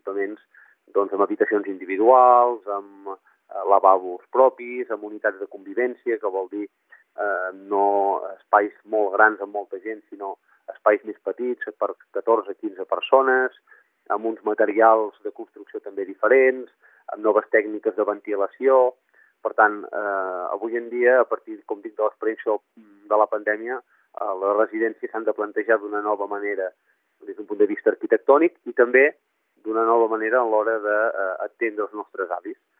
equipaments doncs, amb habitacions individuals, amb lavabos propis, amb unitats de convivència, que vol dir no espais molt grans amb molta gent, sinó espais més petits per 14-15 persones, amb uns materials de construcció també diferents, amb noves tècniques de ventilació. Per tant, avui en dia, a partir, com dic, de l'experiència de la pandèmia, les residències s'han de plantejar d'una nova manera des d'un punt de vista arquitectònic i també d'una nova manera a l'hora d'atendre els nostres avis.